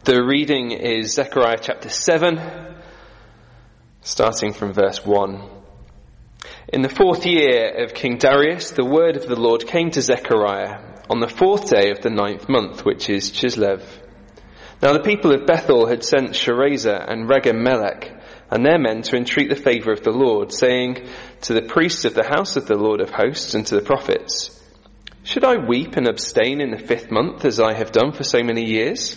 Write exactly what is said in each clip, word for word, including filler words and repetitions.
The reading is Zechariah chapter seven, starting from verse one. In the fourth year of King Darius, the word of the Lord came to Zechariah on the fourth day of the ninth month, which is Chislev. Now the people of Bethel had sent Sharezer and Regem-melech and their men to entreat the favour of the Lord, saying to the priests of the house of the Lord of hosts and to the prophets, "Should I weep and abstain in the fifth month, as I have done for so many years?"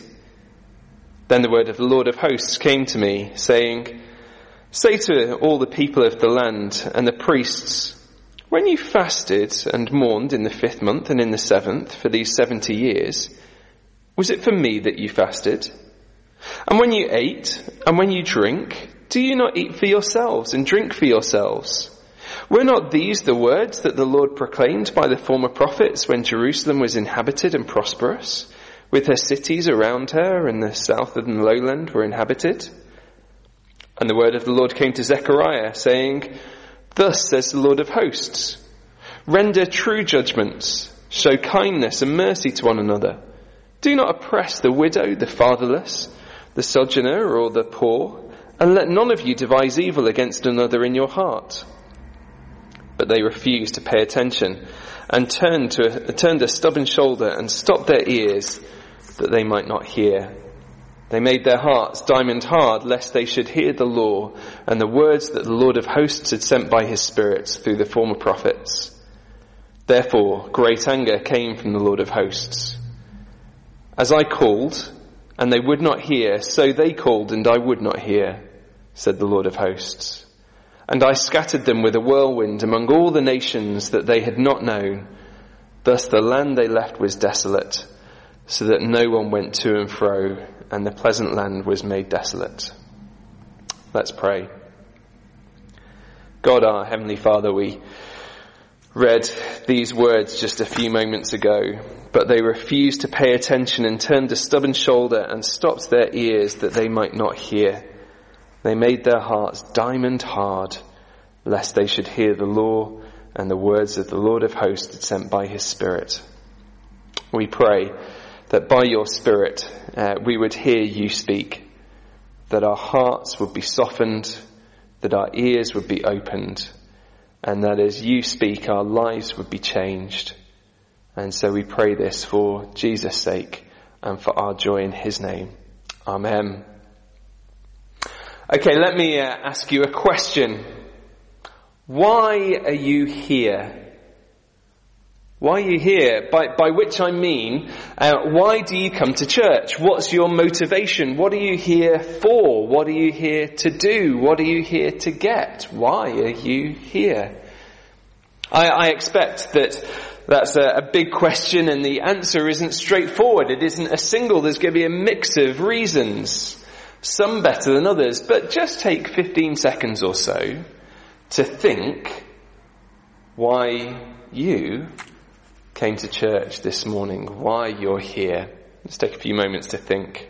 Then the word of the Lord of hosts came to me, saying, "Say to all the people of the land and the priests, when you fasted and mourned in the fifth month and in the seventh for these seventy years, was it for me that you fasted? And when you ate and when you drink, do you not eat for yourselves and drink for yourselves? Were not these the words that the Lord proclaimed by the former prophets when Jerusalem was inhabited and prosperous, with her cities around her and the south and lowland were inhabited?" And the word of the Lord came to Zechariah, saying, "Thus says the Lord of hosts, render true judgments, show kindness and mercy to one another. Do not oppress the widow, the fatherless, the sojourner or the poor, and let none of you devise evil against another in your heart." But they refused to pay attention and turned, to, turned a stubborn shoulder and stopped their ears that they might not hear. They made their hearts diamond hard, lest they should hear the law and the words that the Lord of hosts had sent by his Spirit through the former prophets. Therefore great anger came from the Lord of hosts. As I called, and they would not hear, so they called, and I would not hear, said the Lord of hosts. And I scattered them with a whirlwind among all the nations that they had not known. Thus the land they left was desolate, so that no one went to and fro, and the pleasant land was made desolate. Let's pray. God, our Heavenly Father, we read these words just a few moments ago, but they refused to pay attention and turned a stubborn shoulder and stopped their ears that they might not hear. They made their hearts diamond hard, lest they should hear the law and the words that the Lord of hosts had sent by his Spirit. We pray that by your Spirit uh, we would hear you speak, that our hearts would be softened, that our ears would be opened, and that as you speak our lives would be changed. And so we pray this for Jesus' sake and for our joy in his name. Amen. Okay, let me uh, ask you a question. Why are you here? Why are you here? By, by which I mean, uh, why do you come to church? What's your motivation? What are you here for? What are you here to do? What are you here to get? Why are you here? I, I expect that that's a, a big question, and the answer isn't straightforward. It isn't a single. There's going to be a mix of reasons, some better than others. But just take fifteen seconds or so to think why you came to church this morning, why you're here. Let's take a few moments to think.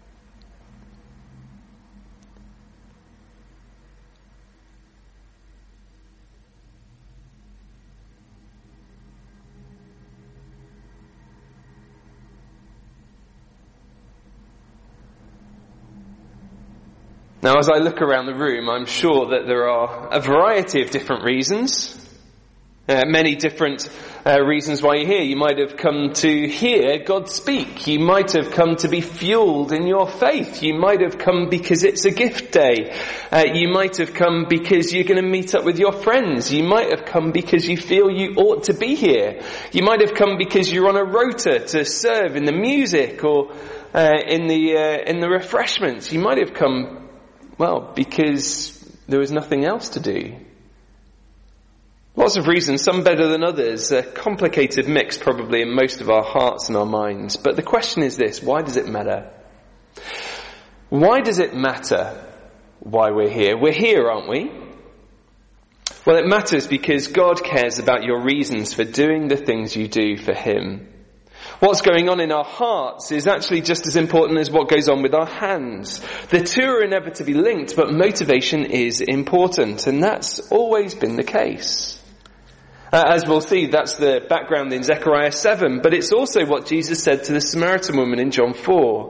Now, as I look around the room, I'm sure that there are a variety of different reasons. Uh, many different uh, reasons why you're here. You might have come to hear God speak. You might have come to be fueled in your faith. You might have come because it's a gift day. Uh, you might have come because you're going to meet up with your friends. You might have come because you feel you ought to be here. You might have come because you're on a rota to serve in the music or uh, in the uh, in the refreshments. You might have come, well, because there was nothing else to do. Lots of reasons, some better than others, a complicated mix probably in most of our hearts and our minds. But the question is this: why does it matter? Why does it matter why we're here? We're here, aren't we? Well, it matters because God cares about your reasons for doing the things you do for him. What's going on in our hearts is actually just as important as what goes on with our hands. The two are inevitably linked, but motivation is important, and that's always been the case. Uh, as we'll see, that's the background in Zechariah seven, but it's also what Jesus said to the Samaritan woman in John four.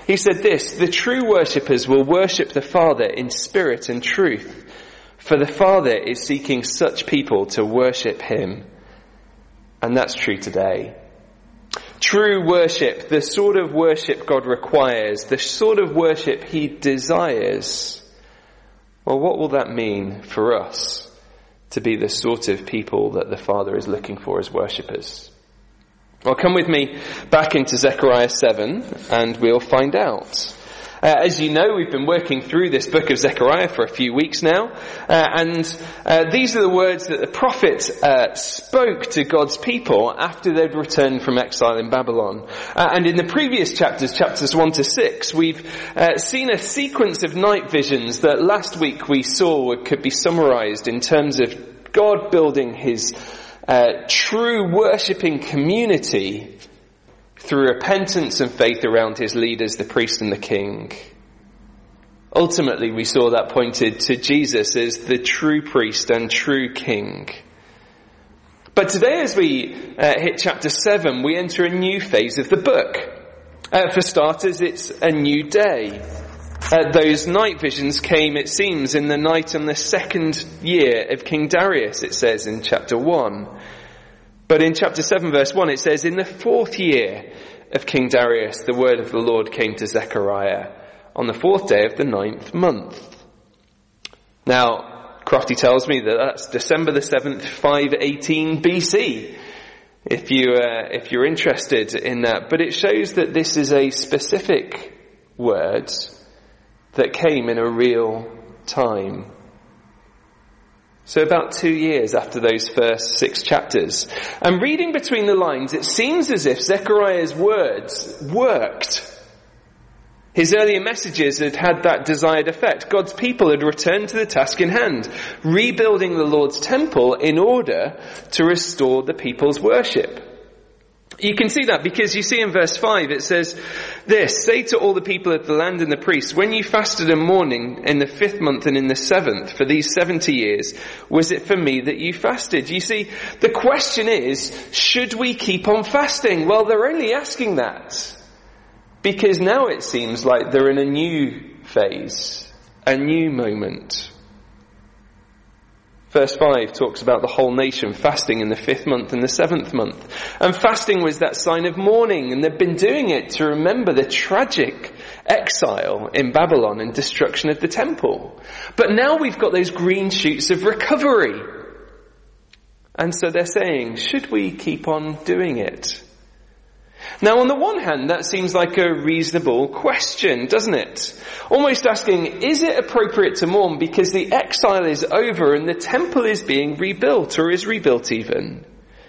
He said this, "The true worshippers will worship the Father in spirit and truth, for the Father is seeking such people to worship him." And that's true today. True worship, the sort of worship God requires, the sort of worship he desires. Well, what will that mean for us to be the sort of people that the Father is looking for as worshippers? Well, come with me back into Zechariah seven and we'll find out. Uh, as you know, we've been working through this book of Zechariah for a few weeks now, uh, and uh, these are the words that the prophet uh, spoke to God's people after they'd returned from exile in Babylon. Uh, and in the previous chapters, chapters one to six, we've uh, seen a sequence of night visions that last week we saw could be summarized in terms of God building his uh, true worshipping community through repentance and faith around his leaders, the priest and the king. Ultimately, we saw that pointed to Jesus as the true priest and true king. But today, as we uh, hit chapter seven, we enter a new phase of the book. Uh, for starters, it's a new day. Uh, those night visions came, it seems, in the night on the second year of King Darius, it says in chapter one. But in chapter seven verse one it says, "In the fourth year of King Darius, the word of the Lord came to Zechariah on the fourth day of the ninth month." Now, Crofty tells me that that's December the seventh, five eighteen B C, if, you, uh, if you're interested in that. But it shows that this is a specific word that came in a real time. So about two years after those first six chapters. And reading between the lines, it seems as if Zechariah's words worked. His earlier messages had had that desired effect. God's people had returned to the task in hand, rebuilding the Lord's temple in order to restore the people's worship. You can see that because you see in verse five it says this, "Say to all the people of the land and the priests, when you fasted in mourning in the fifth month and in the seventh for these seventy years, was it for me that you fasted?" You see, the question is, should we keep on fasting? Well, they're only asking that because now it seems like they're in a new phase, a new moment. Verse five talks about the whole nation fasting in the fifth month and the seventh month. And fasting was that sign of mourning, and they've been doing it to remember the tragic exile in Babylon and destruction of the temple. But now we've got those green shoots of recovery. And so they're saying, should we keep on doing it? Now, on the one hand, that seems like a reasonable question, doesn't it? Almost asking, is it appropriate to mourn because the exile is over and the temple is being rebuilt, or is rebuilt even?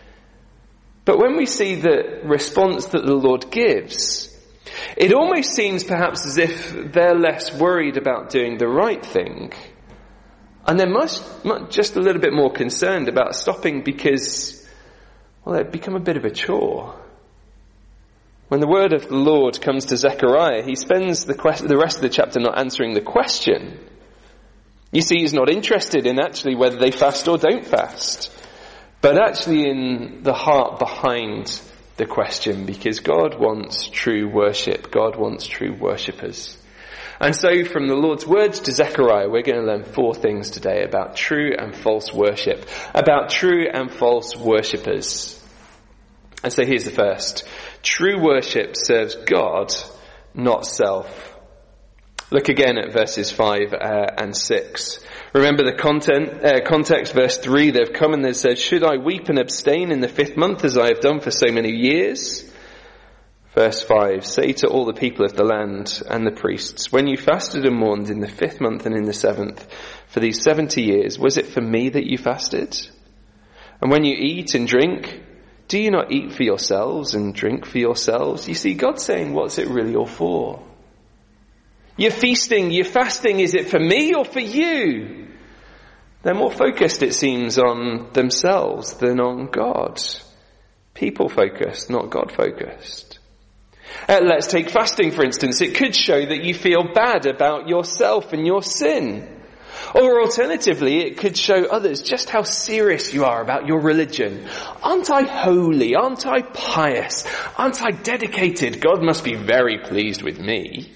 But when we see the response that the Lord gives, it almost seems perhaps as if they're less worried about doing the right thing, and they're much, much just a little bit more concerned about stopping because, well, it's become a bit of a chore. When the word of the Lord comes to Zechariah, he spends the, quest- the rest of the chapter not answering the question. You see, he's not interested in actually whether they fast or don't fast, but actually in the heart behind the question, because God wants true worship. God wants true worshippers. And so from the Lord's words to Zechariah, we're going to learn four things today about true and false worship, about true and false worshippers. And so here's the first. True worship serves God, not self. Look again at verses five uh, and six. Remember the content, uh, context, verse three, they've come and they've said, "Should I weep and abstain in the fifth month as I have done for so many years?" Verse five, "Say to all the people of the land and the priests, when you fasted and mourned in the fifth month and in the seventh for these seventy years, was it for me that you fasted? And when you eat and drink, do you not eat for yourselves and drink for yourselves?" You see, God's saying, what's it really all for? You're feasting, you're fasting, is it for me or for you? They're more focused, it seems, on themselves than on God. People focused, not God focused. Uh, let's take fasting, for instance. It could show that you feel bad about yourself and your sin. Or alternatively, it could show others just how serious you are about your religion. Aren't I holy? Aren't I pious? Aren't I dedicated? God must be very pleased with me.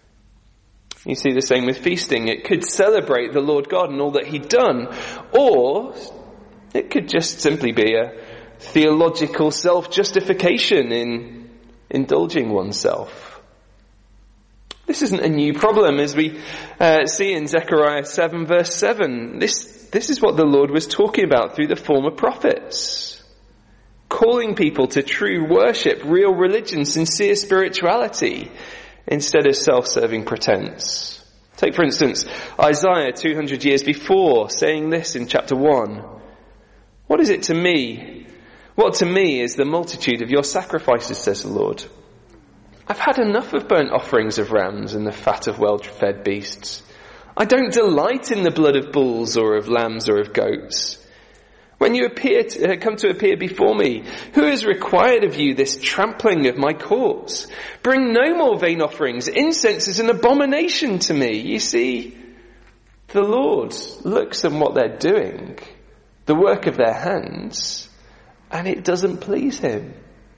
You see the same with feasting. It could celebrate the Lord God and all that he'd done. Or it could just simply be a theological self-justification in indulging oneself. This isn't a new problem, as we uh, see in Zechariah seven verse seven. This, this is what the Lord was talking about through the former prophets. Calling people to true worship, real religion, sincere spirituality, instead of self-serving pretense. Take, for instance, Isaiah two hundred years before, saying this in chapter one. What is it to me? What to me is the multitude of your sacrifices, says the Lord. I've had enough of burnt offerings of rams and the fat of well-fed beasts. I don't delight in the blood of bulls or of lambs or of goats. When you appear to, uh, come to appear before me, who has required of you this trampling of my courts? Bring no more vain offerings. Incense is an abomination to me. You see, the Lord looks at what they're doing, the work of their hands, and it doesn't please him.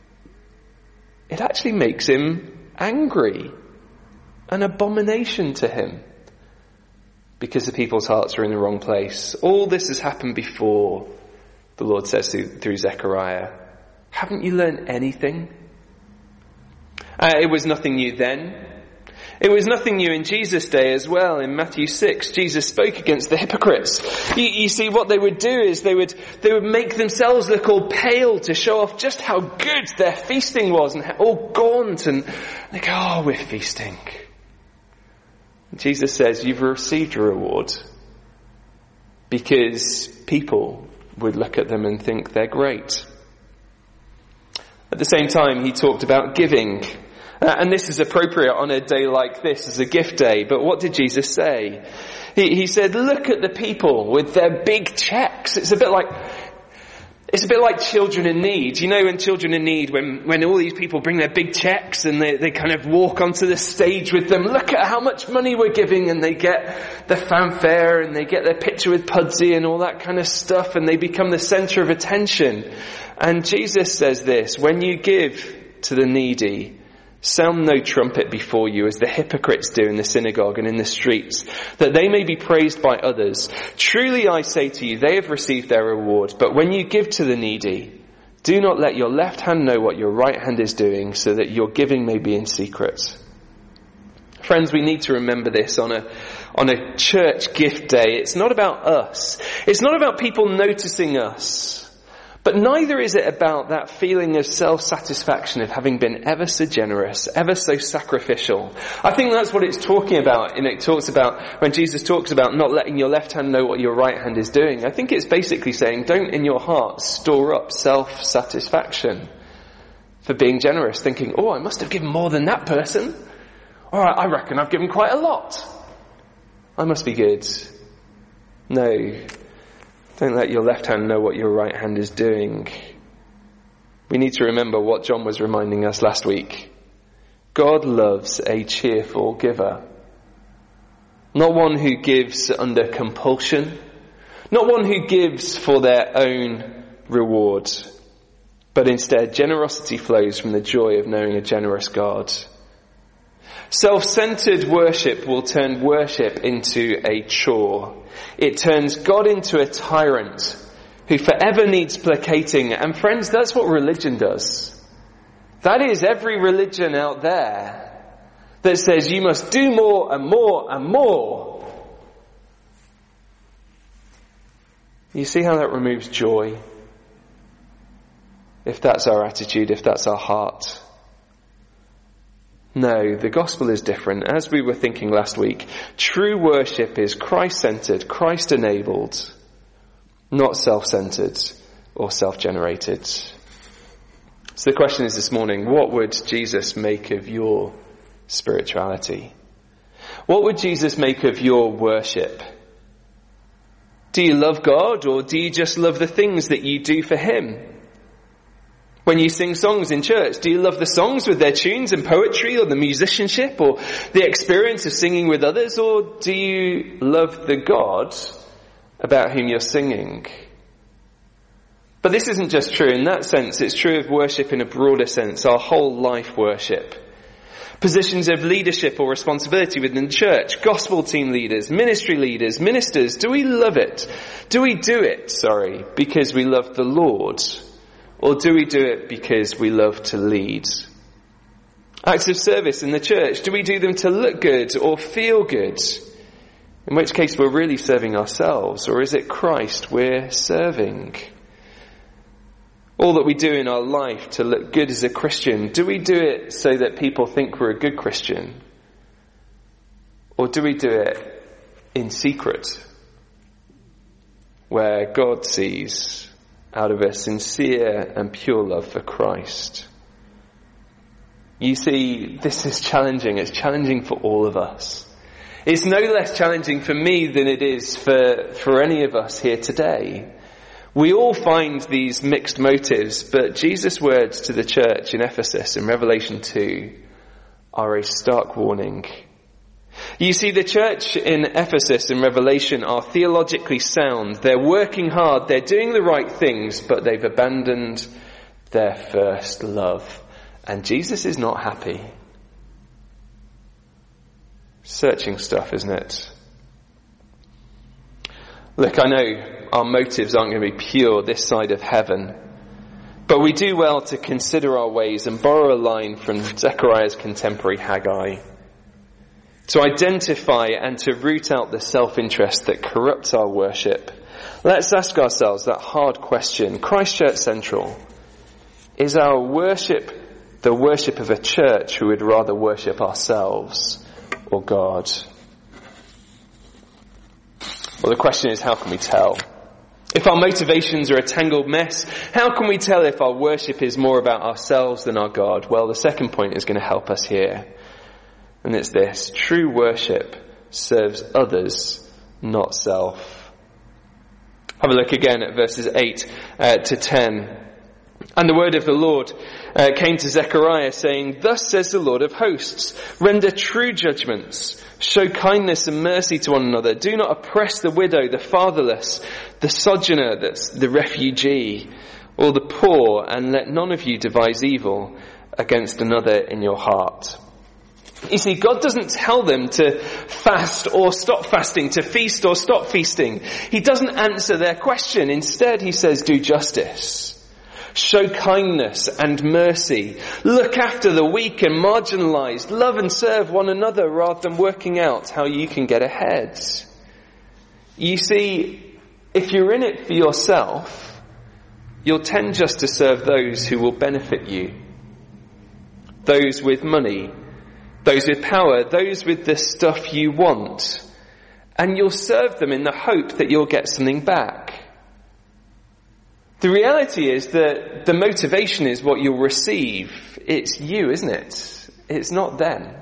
It actually makes him angry, an abomination to him, because the people's hearts are in the wrong place. All this has happened before, the Lord says through, through Zechariah. Haven't you learned anything? Uh, it was nothing new then. It was nothing new in Jesus' day as well. In Matthew six, Jesus spoke against the hypocrites. You, you see, what they would do is they would they would make themselves look all pale to show off just how good their feasting was, and all gaunt, and they go, oh, we're feasting. And Jesus says, you've received your reward, because people would look at them and think they're great. At the same time, he talked about giving. Uh, and this is appropriate on a day like this as a gift day. But what did Jesus say? He, he said, look at the people with their big checks. It's a bit like, it's a bit like children in need. You know, when children in need, when, when all these people bring their big checks and they, they kind of walk onto the stage with them, look at how much money we're giving, and they get the fanfare and they get their picture with Pudsey and all that kind of stuff, and they become the center of attention. And Jesus says this, when you give to the needy, sound no trumpet before you, as the hypocrites do in the synagogue and in the streets, that they may be praised by others. Truly I say to you, they have received their reward. But when you give to the needy, do not let your left hand know what your right hand is doing, so that your giving may be in secret. Friends, we need to remember this on a on a church gift day. It's not about us. It's not about people noticing us. But neither is it about that feeling of self-satisfaction of having been ever so generous, ever so sacrificial. I think that's what it's talking about. And it talks about, when Jesus talks about not letting your left hand know what your right hand is doing, I think it's basically saying, don't in your heart store up self-satisfaction for being generous, thinking, oh, I must have given more than that person. All right, I reckon I've given quite a lot. I must be good. No. Don't let your left hand know what your right hand is doing. We need to remember what John was reminding us last week. God loves a cheerful giver. Not one who gives under compulsion. Not one who gives for their own reward. But instead, generosity flows from the joy of knowing a generous God. Self-centered worship will turn worship into a chore. It turns God into a tyrant who forever needs placating. And friends, that's what religion does. That is every religion out there that says you must do more and more and more. You see how that removes joy? If that's our attitude, if that's our heart. No, the gospel is different. As we were thinking last week, true worship is Christ-centered, Christ-enabled, not self-centered or self-generated. So the question is this morning, what would Jesus make of your spirituality? What would Jesus make of your worship? Do you love God, or do you just love the things that you do for him? When you sing songs in church, do you love the songs with their tunes and poetry, or the musicianship, or the experience of singing with others, or do you love the God about whom you're singing? But this isn't just true in that sense, it's true of worship in a broader sense, our whole life worship. Positions of leadership or responsibility within the church, gospel team leaders, ministry leaders, ministers, do we love it? Do we do it, sorry, because we love the Lord? Or do we do it because we love to lead? Acts of service in the church, do we do them to look good or feel good? In which case we're really serving ourselves, or is it Christ we're serving? All that we do in our life to look good as a Christian, do we do it so that people think we're a good Christian? Or do we do it in secret, where God sees out of a sincere and pure love for Christ? You see, this is challenging. It's challenging for all of us. It's no less challenging for me than it is for, for any of us here today. We all find these mixed motives, but Jesus' words to the church in Ephesus in Revelation two are a stark warning. You see, the church in Ephesus in Revelation are theologically sound. They're working hard. They're doing the right things, but they've abandoned their first love. And Jesus is not happy. Searching stuff, isn't it? Look, I know our motives aren't going to be pure this side of heaven, but we do well to consider our ways and borrow a line from Zechariah's contemporary Haggai. To identify and to root out the self-interest that corrupts our worship, let's ask ourselves that hard question. Christchurch Central, is our worship the worship of a church who would rather worship ourselves or God? Well, the question is, how can we tell? If our motivations are a tangled mess, how can we tell if our worship is more about ourselves than our God? Well, the second point is going to help us here. And it's this: true worship serves others, not self. Have a look again at verses eight uh, to ten. And the word of the Lord uh, came to Zechariah, saying, "Thus says the Lord of hosts, render true judgments, show kindness and mercy to one another. Do not oppress the widow, the fatherless, the sojourner, that's the refugee, or the poor, and let none of you devise evil against another in your heart." You see, God doesn't tell them to fast or stop fasting, to feast or stop feasting. He doesn't answer their question. Instead, he says, do justice. Show kindness and mercy. Look after the weak and marginalized. Love and serve one another rather than working out how you can get ahead. You see, if you're in it for yourself, you'll tend just to serve those who will benefit you. Those with money, those with power, those with the stuff you want. And you'll serve them in the hope that you'll get something back. The reality is that the motivation is what you'll receive. It's you, isn't it? It's not them.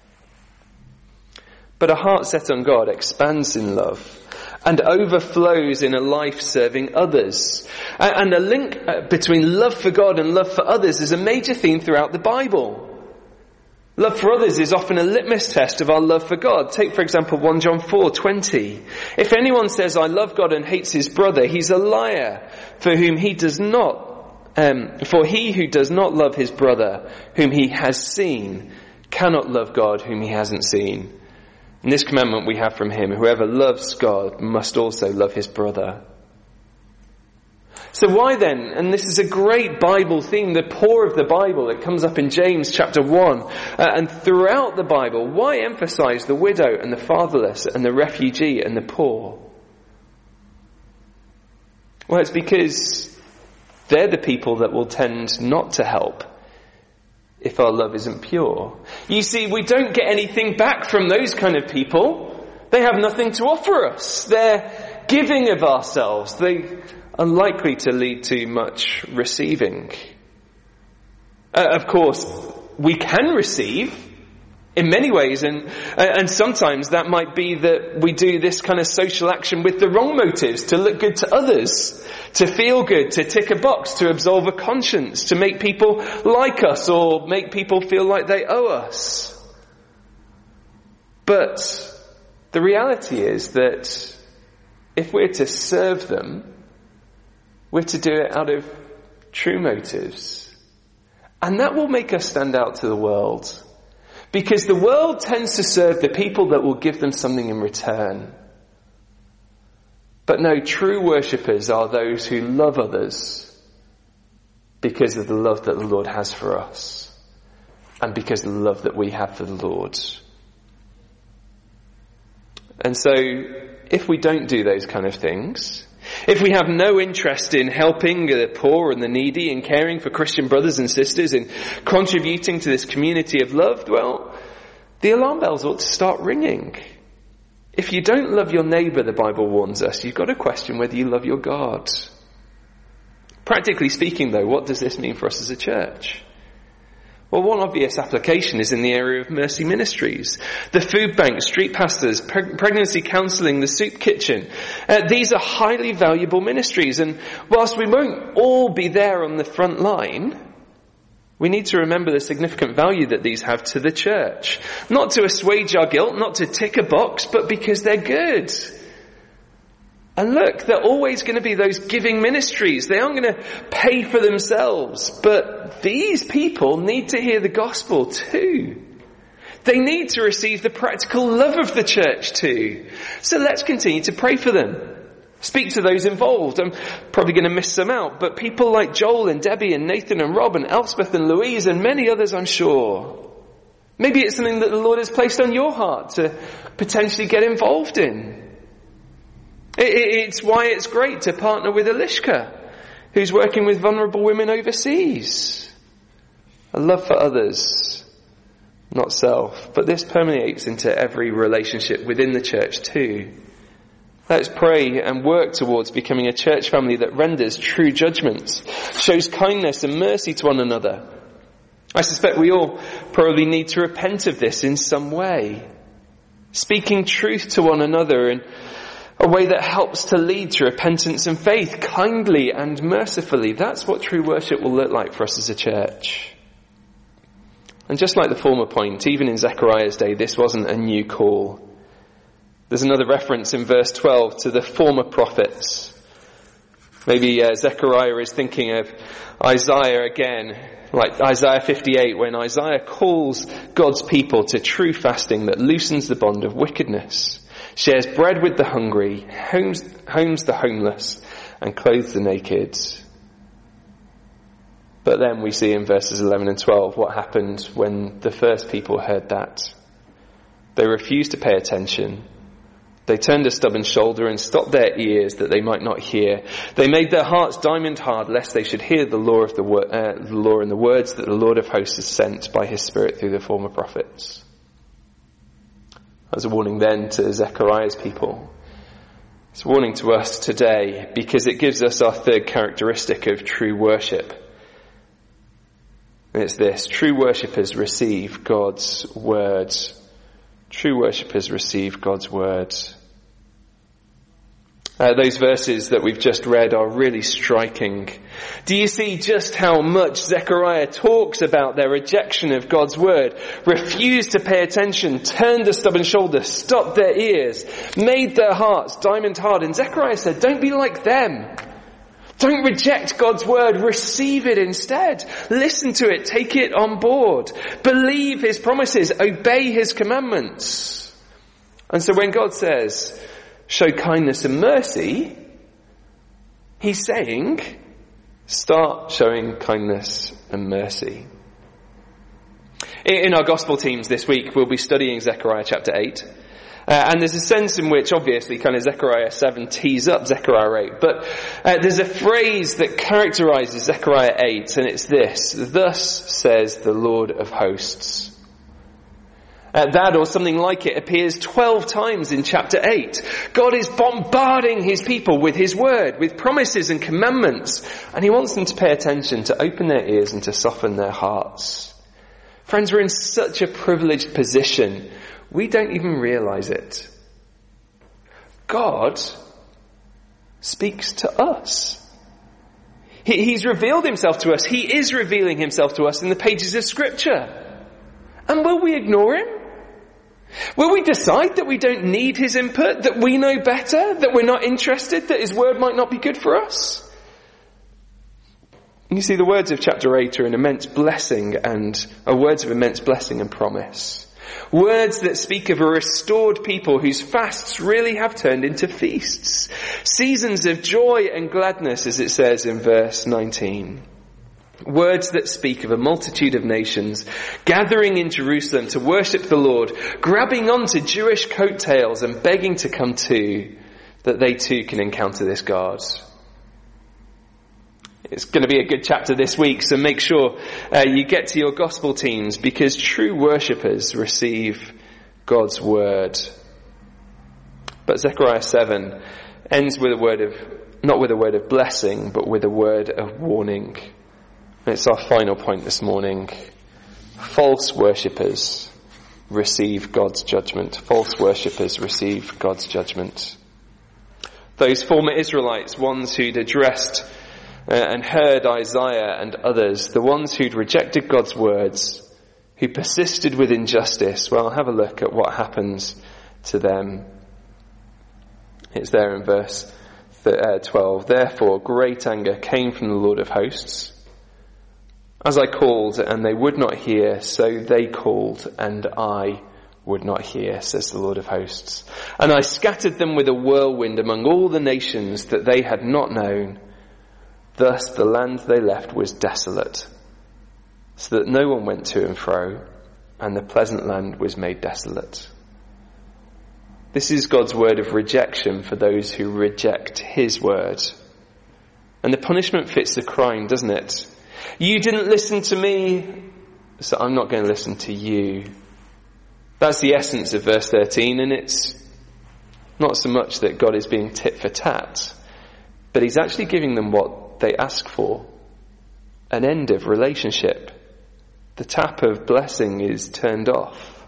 But a heart set on God expands in love and overflows in a life serving others. And the link between love for God and love for others is a major theme throughout the Bible. Love for others is often a litmus test of our love for God. Take, for example, First John four twenty. If anyone says, "I love God," and hates his brother, he's a liar, for whom he does not, um, for he who does not love his brother, whom he has seen, cannot love God, whom he hasn't seen. And this commandment we have from him: whoever loves God must also love his brother. So why then, and this is a great Bible theme, the poor of the Bible, it comes up in James chapter one, uh, and throughout the Bible, why emphasize the widow and the fatherless and the refugee and the poor? Well, it's because they're the people that will tend not to help if our love isn't pure. You see, we don't get anything back from those kind of people. They have nothing to offer us. They're giving of ourselves. They unlikely to lead to much receiving. Uh, of course, we can receive, In many ways, and and sometimes that might be that we do this kind of social action with the wrong motives, to look good to others, to feel good, to tick a box, to absolve a conscience, to make people like us or make people feel like they owe us. But the reality is that if we're to serve them, we're to do it out of true motives. And that will make us stand out to the world. Because the world tends to serve the people that will give them something in return. But no, true worshippers are those who love others because of the love that the Lord has for us and because of the love that we have for the Lord. And so, if we don't do those kind of things, if we have no interest in helping the poor and the needy, in caring for Christian brothers and sisters, in contributing to this community of love, well, the alarm bells ought to start ringing. If you don't love your neighbour, the Bible warns us, you've got to question whether you love your God. Practically speaking, though, what does this mean for us as a church? Well, one obvious application is in the area of mercy ministries. The food bank, street pastors, pre- pregnancy counselling, the soup kitchen. Uh, these are highly valuable ministries. And whilst we won't all be there on the front line, we need to remember the significant value that these have to the church. Not to assuage our guilt, not to tick a box, but because they're good. And look, they're always going to be those giving ministries. They aren't going to pay for themselves. But these people need to hear the gospel too. They need to receive the practical love of the church too. So let's continue to pray for them. Speak to those involved. I'm probably going to miss some out. But people like Joel and Debbie and Nathan and Rob and Elspeth and Louise and many others, I'm sure. Maybe it's something that the Lord has placed on your heart to potentially get involved in. It's why it's great to partner with Elishka, who's working with vulnerable women overseas. A love for others, not self. But this permeates into every relationship within the church too. Let's pray and work towards becoming a church family that renders true judgments, shows kindness and mercy to one another. I suspect we all probably need to repent of this in some way. Speaking truth to one another and a way that helps to lead to repentance and faith, kindly and mercifully. That's what true worship will look like for us as a church. And just like the former point, even in Zechariah's day, this wasn't a new call. There's another reference in verse twelve to the former prophets. Maybe uh, Zechariah is thinking of Isaiah again, like Isaiah fifty-eight, when Isaiah calls God's people to true fasting that loosens the bond of wickedness, shares bread with the hungry, homes, homes the homeless, and clothes the naked. But then we see in verses eleven and twelve what happened when the first people heard that. They refused to pay attention. They turned a stubborn shoulder and stopped their ears that they might not hear. They made their hearts diamond hard lest they should hear the law of the, uh, the law and the words that the Lord of hosts has sent by his Spirit through the former prophets. As a warning then to Zechariah's people. It's a warning to us today because it gives us our third characteristic of true worship. And it's this: true worshippers receive God's word. True worshippers receive God's word. Uh, those verses that we've just read are really striking. Do you see just how much Zechariah talks about their rejection of God's word? Refused to pay attention, turned a stubborn shoulder, stopped their ears, made their hearts diamond hard. And Zechariah said, don't be like them. Don't reject God's word. Receive it instead. Listen to it. Take it on board. Believe his promises. Obey his commandments. And so when God says, show kindness and mercy, he's saying, start showing kindness and mercy. In our gospel teams this week, we'll be studying Zechariah chapter eight. Uh, and there's a sense in which, obviously, kind of Zechariah seven tees up Zechariah eight. But uh, there's a phrase that characterizes Zechariah eight, and it's this: thus says the Lord of hosts. Uh, that or something like it appears twelve times in chapter eight. God is bombarding his people with his word, with promises and commandments. And he wants them to pay attention, to open their ears and to soften their hearts. Friends, we're in such a privileged position, we don't even realize it. God speaks to us. He, he's revealed himself to us. He is revealing himself to us in the pages of Scripture. And will we ignore him? Will we decide that we don't need his input, that we know better, that we're not interested, that his word might not be good for us? You see, the words of chapter eight are an immense blessing and are words of immense blessing and promise. Words that speak of a restored people whose fasts really have turned into feasts. Seasons of joy and gladness, as it says in verse nineteen. Words that speak of a multitude of nations gathering in Jerusalem to worship the Lord, grabbing onto Jewish coattails and begging to come too, that they too can encounter this God. It's going to be a good chapter this week, so make sure uh, you get to your gospel teams, because true worshippers receive God's word. But Zechariah seven ends with a word of, not with a word of blessing, but with a word of warning. And it's our final point this morning. False worshippers receive God's judgment. False worshippers receive God's judgment. Those former Israelites, ones who'd addressed Uh, and heard Isaiah and others, the ones who'd rejected God's words, who persisted with injustice, well, have a look at what happens to them. It's there in verse twelve. Therefore, great anger came from the Lord of hosts. As I called, and they would not hear, so they called, and I would not hear, says the Lord of hosts. And I scattered them with a whirlwind among all the nations that they had not known. Thus the land they left was desolate, so that no one went to and fro, and the pleasant land was made desolate. This is God's word of rejection for those who reject his word. And the punishment fits the crime, doesn't it? You didn't listen to me, so I'm not going to listen to you. That's the essence of verse thirteen, and it's not so much that God is being tit for tat, but he's actually giving them what they ask for. An end of relationship. The tap of blessing is turned off.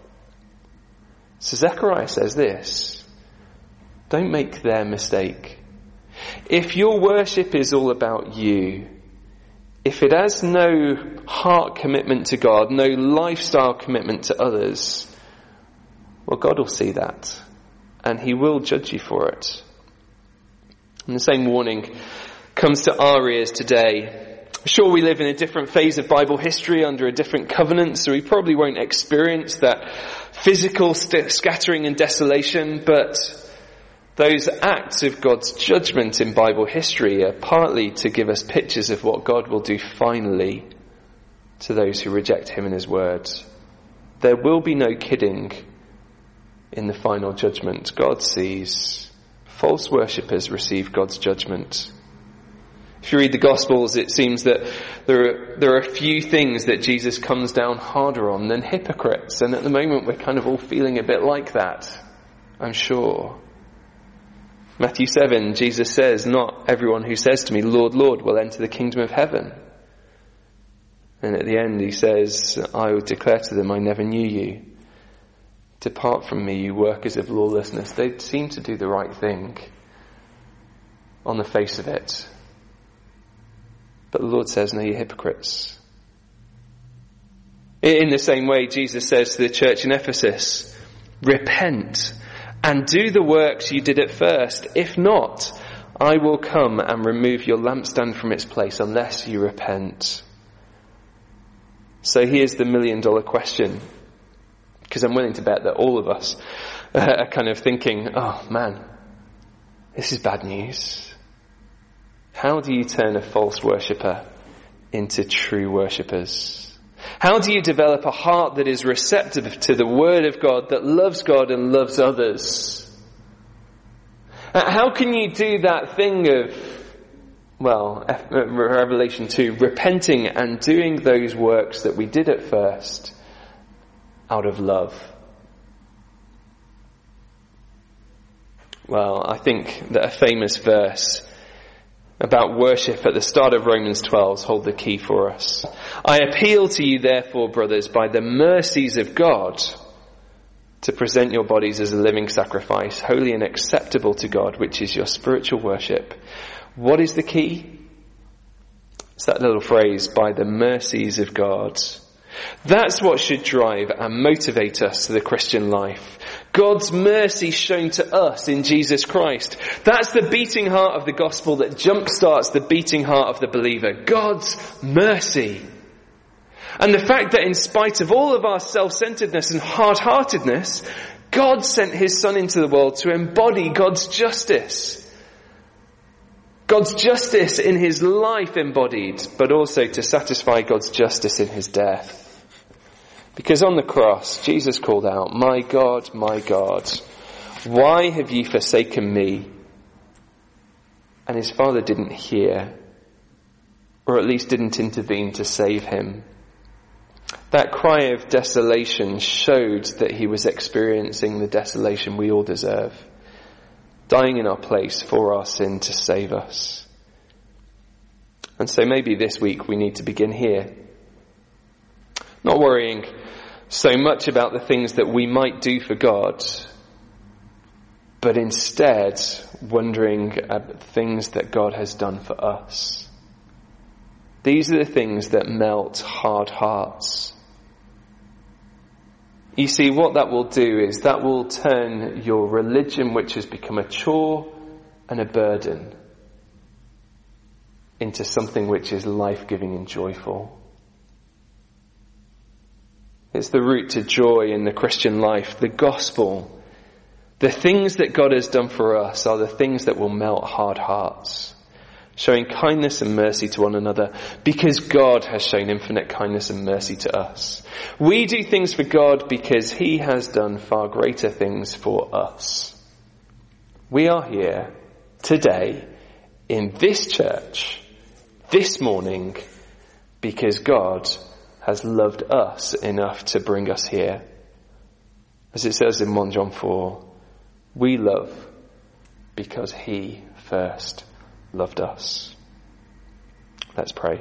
So Zechariah says this: don't make their mistake. If your worship is all about you, if it has no heart commitment to God, no lifestyle commitment to others, well, God will see that, and he will judge you for it. And the same warning comes to our ears today. Sure, we live in a different phase of Bible history under a different covenant, so we probably won't experience that physical st- scattering and desolation, but those acts of God's judgment in Bible history are partly to give us pictures of what God will do finally to those who reject him and his word. There will be no kidding in the final judgment. God sees. False worshippers receive God's judgment. If you read the Gospels, it seems that there are, there are a few things that Jesus comes down harder on than hypocrites. And at the moment, we're kind of all feeling a bit like that, I'm sure. Matthew seven, Jesus says, not everyone who says to me, Lord, Lord, will enter the kingdom of heaven. And at the end, he says, I will declare to them, I never knew you. Depart from me, you workers of lawlessness. They seem to do the right thing on the face of it. But the Lord says, no, you're hypocrites. In the same way, Jesus says to the church in Ephesus, repent and do the works you did at first. If not, I will come and remove your lampstand from its place unless you repent. So here's the million dollar question, because I'm willing to bet that all of us are kind of thinking, oh man, this is bad news. How do you turn a false worshipper into true worshippers? How do you develop a heart that is receptive to the word of God, that loves God and loves others? How can you do that thing of, well, Revelation two, repenting and doing those works that we did at first out of love? Well, I think that a famous verse about worship at the start of Romans twelve hold the key for us. I appeal to you, therefore, brothers, by the mercies of God, to present your bodies as a living sacrifice, holy and acceptable to God, which is your spiritual worship. What is the key? It's that little phrase, by the mercies of God. That's what should drive and motivate us to the Christian life. God's mercy shown to us in Jesus Christ. That's the beating heart of the gospel that jumpstarts the beating heart of the believer. God's mercy. And the fact that in spite of all of our self-centeredness and hard-heartedness, God sent his Son into the world to embody God's justice. God's justice in his life embodied, but also to satisfy God's justice in his death. Because on the cross, Jesus called out, "My God, my God, why have you forsaken me?" And his Father didn't hear, or at least didn't intervene to save him. That cry of desolation showed that he was experiencing the desolation we all deserve, dying in our place for our sin to save us. And so maybe this week we need to begin here. Not worrying so much about the things that we might do for God, but instead wondering about things that God has done for us. These are the things that melt hard hearts. You see, what that will do is that will turn your religion, which has become a chore and a burden, into something which is life-giving and joyful. It's the route to joy in the Christian life, the gospel. The things that God has done for us are the things that will melt hard hearts, showing kindness and mercy to one another because God has shown infinite kindness and mercy to us. We do things for God because he has done far greater things for us. We are here today in this church this morning because God has loved us enough to bring us here. As it says in First John four, we love because he first loved us. Let's pray.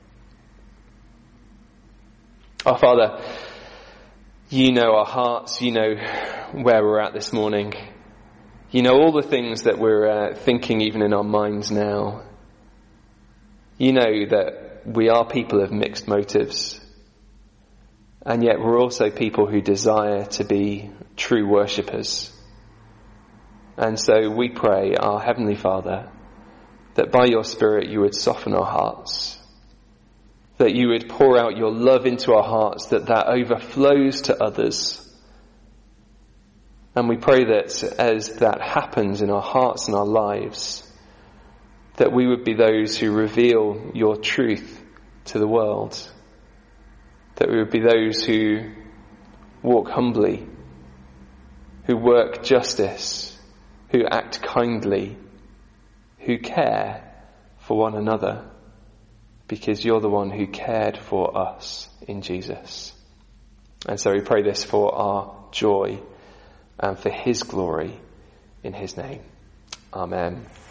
Our Father, you know our hearts, you know where we're at this morning. You know all the things that we're uh, thinking even in our minds now. You know that we are people of mixed motives. And yet we're also people who desire to be true worshippers. And so we pray, our Heavenly Father, that by your Spirit you would soften our hearts, that you would pour out your love into our hearts, that that overflows to others. And we pray that as that happens in our hearts and our lives, that we would be those who reveal your truth to the world, that we would be those who walk humbly, who work justice, who act kindly, who care for one another, because you're the one who cared for us in Jesus. And so we pray this for our joy and for his glory in his name. Amen.